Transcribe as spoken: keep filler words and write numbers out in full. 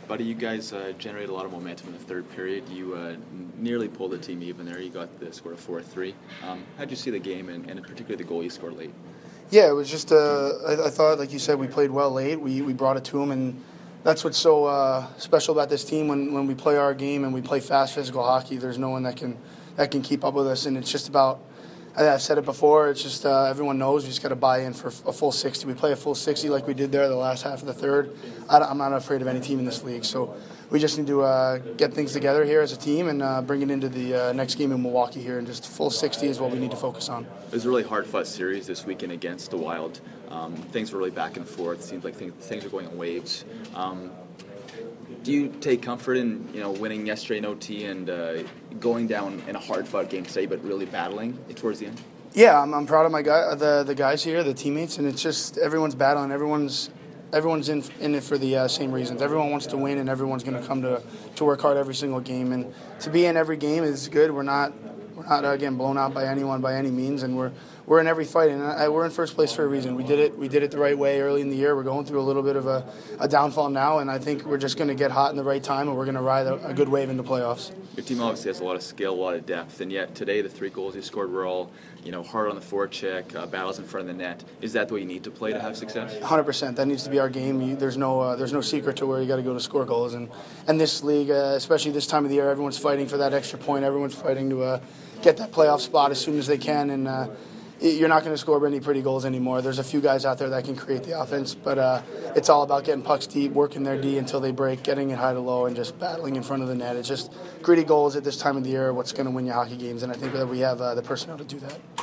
Buddy, you guys uh, generated a lot of momentum in the third period. You uh, nearly pulled the team even there. You got the score of four three. Um, how did you see the game, and, and particularly the goal you scored late? Yeah, it was just, uh, I, I thought, like you said, we played well late. We we brought it to them, and that's what's so uh, special about this team. When, when we play our game and we play fast, physical hockey, there's no one that can that can keep up with us, and it's just about, I've said it before, it's just uh, everyone knows we just got to buy in for a full sixty. We play a full sixty like we did there the last half of the third. I, I'm not afraid of any team in this league, so we just need to uh, get things together here as a team and uh, bring it into the uh, next game in Milwaukee here, and just full sixty is what we need to focus on. It was a really hard-fought series this weekend against the Wild. Um, things were really back and forth. It seems like things, things are going in waves. Um, do you take comfort in you know winning yesterday in O T and uh, going down in a hard-fought game today, but really battling towards the end? Yeah, I'm, I'm proud of my guy, the the guys here, the teammates, and it's just everyone's battling. Everyone's everyone's in in it for the uh, same reasons. Everyone wants to win, and everyone's going to come to to work hard every single game. And to be in every game is good. We're not we're not uh, getting blown out by anyone by any means, and we're we're in every fight. And I, we're in first place for a reason. We did it. We did it the right way early in the year. We're going through a little bit of a, a downfall now, and I think we're just going to get hot in the right time, and we're going to ride a, a good wave in the playoffs. Your team obviously has a lot of skill, a lot of depth, and yet today the three goals you scored were all, you know, hard on the forecheck, uh, battles in front of the net. Is that the way you need to play to have success? one hundred percent. That needs to be our game. You, there's no uh, there's no secret to where you got to go to score goals. And and this league, uh, especially this time of the year, everyone's fighting for that extra point. Everyone's fighting to uh, get that playoff spot as soon as they can. And uh, you're not going to score any pretty goals anymore. There's a few guys out there that can create the offense, but uh, it's all about getting pucks deep, working their D until they break, getting it high to low, and just battling in front of the net. It's just gritty goals at this time of the year, what's going to win you hockey games, and I think that we have uh, the personnel to do that.